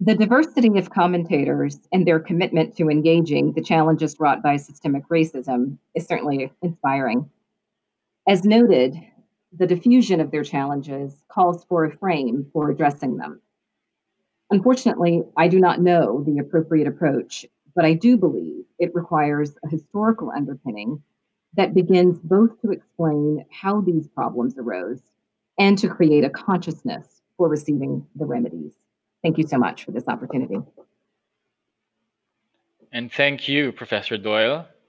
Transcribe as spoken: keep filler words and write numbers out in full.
The diversity of commentators and their commitment to engaging the challenges brought by systemic racism is certainly inspiring. As noted, the diffusion of their challenges calls for a frame for addressing them. Unfortunately, I do not know the appropriate approach, but I do believe it requires a historical underpinning that begins both to explain how these problems arose and to create a consciousness for receiving the remedies. Thank you so much for this opportunity. And thank you, Professor Doyle.